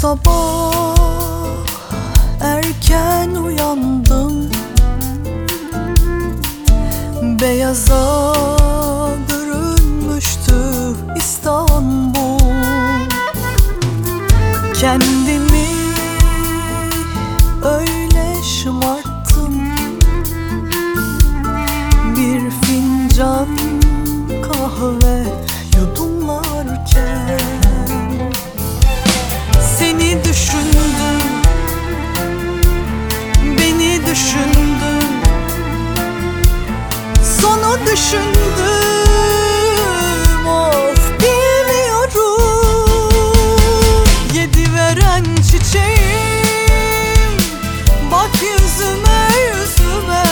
sabah erken uyandım, beyaza bürünmüştü İstanbul. Kendimi öyle şımarttım, bir fincan kahve yudumlarken seni düşündüm, beni düşündüm, sonu düşündüm. Of, bilmiyorum. Yediveren çiçeğim, bak yüzüme yüzüme,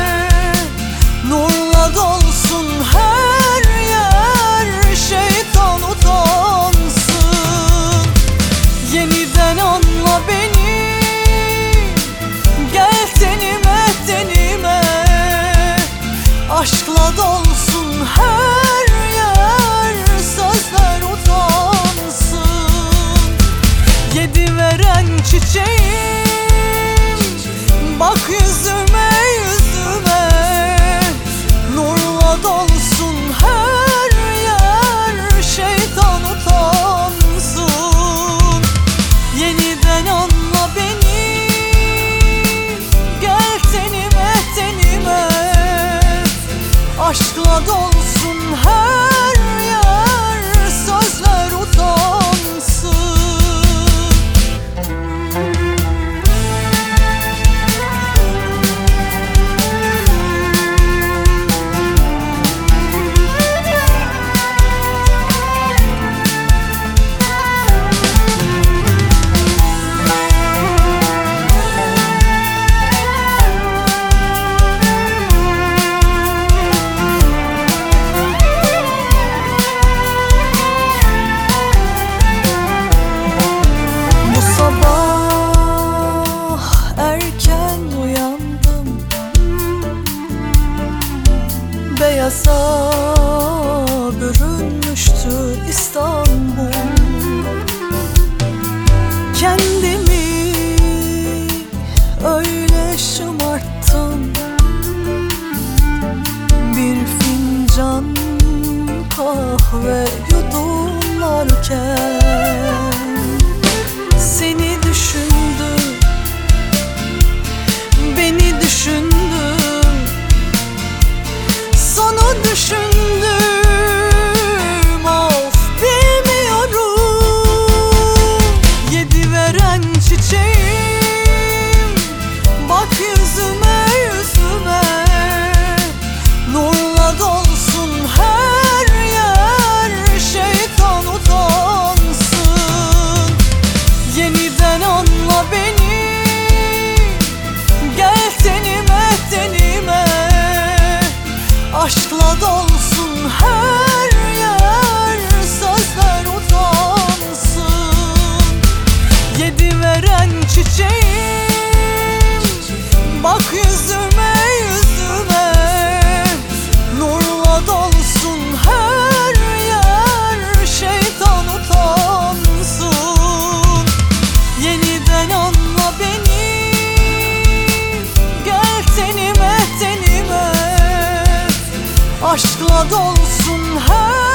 nurla dolsun her yer, şeytan utansın. Yeniden anla beni, gel tenime tenime, aşkla dolsun her yer, sözler utansın. Yediveren çiçeğim, bak yüzüme yüzüme, nurla dolsun her yer, şeytan utansın. Yeniden anla beni, gel tenime tenime, aşkla dolsun her yer, sözler utansın. Beyaza bürünmüştü İstanbul. Kendimi öyle şımarttım, bir fincan kahve yudumlarken seni düşündüm, beni düşündüm, sonu düşündüm. Of, bilmiyorum. Yediveren çiçeğim, bak yüzüme yüzüme, nurla dolsun her yer, şeytan utansın. Yeniden anla beni, gel tenime tenime, aşkla dolsun her yer, sözler utansın. Yediveren çiçeğim, bak yüzüme yüzüme, nurla dolsun her yer, şeytan utansın. Yeniden anla beni, gel tenime tenime, aşkla dolsun her